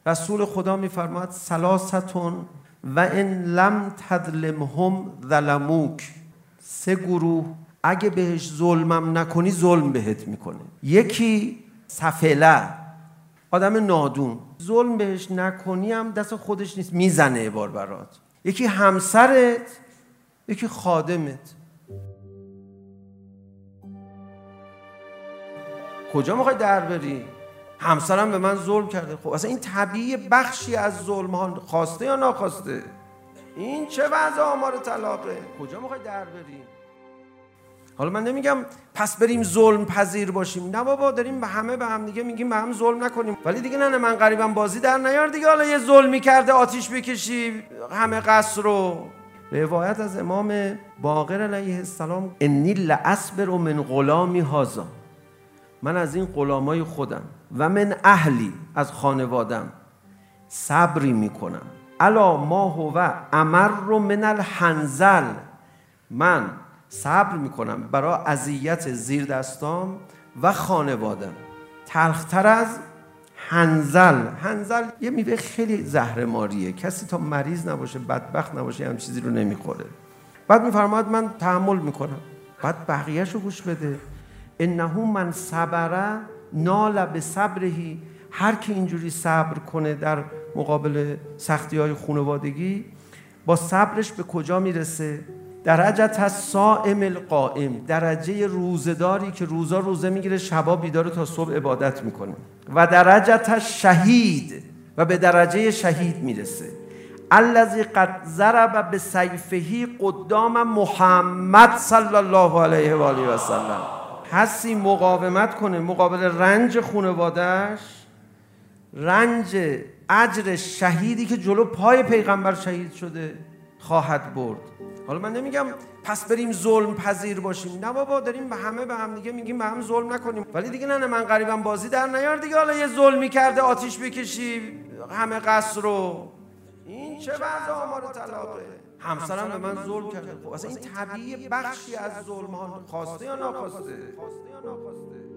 رسول خدا میفرماد ثلاثتون و ان لم تظلمهم ظلموک. 3 گروه اگه بهش ظلمم نکنی ظلم بهت میکنه. یکی سفله، آدم نادون، ظلم بهش نکنی هم دست خودش نیست، میزنه بار برات. یکی همسرت، یکی خادمت. کجا میخوای در بری؟ همسرم به من ظلم کرده. خب اصلا این طبیعی بخشی از ظلم ها، خواسته یا ناخواسته. این چه وضع آمار طلاقه؟ کجا میخوای در بری؟ حالا من نمیگم پس بریم ظلم پذیر باشیم، نه بابا، داریم به هم دیگه میگیم به هم ظلم نکنیم، ولی دیگه نه من غریبم بازی در نیار دیگه. حالا یه ظلمی کرده آتیش بکشی همه قصر رو. روایت از امام باقر علیه السلام: انی لاصبر من غلامی هذا، من از این غلامای خودم و من اهلی، از خانوادم صبری میکنم. الا ما هو امر من الحنظل، من صبر میکنم برای اذیت زیر دستام و خانوادم تلختر از حنظل. حنظل یه میوه خیلی زهرماریه، کسی تا مریض نباشه بدبخت نباشه هم چیزی رو نمیخوره. بعد میفرماد من تحمل میکنم. بعد بقیه‌شو گوش بده: انه من صبر نال بصبره، هر کی اینجوری صبر کنه در مقابل سختی‌های خانوادگی، با صبرش به کجا میرسه؟ درجه الصائم القائم، درجه روزداری که روزا روزه میگیره شبا بیداره تا صبح عبادت میکنه. و درجه الشهید، و به درجه شهید میرسه. الذی قد ضرب بسیفه قدام محمد صلی الله علیه و آله و سلم، حسی مقاومت کنه مقابل رنج خانواده‌اش، رنج اجر شهیدی که جلو پای پیغمبر شهید شده خواهد برد. حالا من نمیگم پس بریم ظلم پذیر باشیم، نه بابا، داریم به هم دیگه میگیم به هم ظلم نکنیم، ولی دیگه نه من غریبم بازی در نیار دیگه. حالا یه ظلمی کرده آتیش بکشی همه قصر رو. این چه وضع آمار طلاقه؟ همسرم به من ظلم کرده. خب اصلا این طبیعی بخشی از ظلم ها، خواسته یا ناخواسته.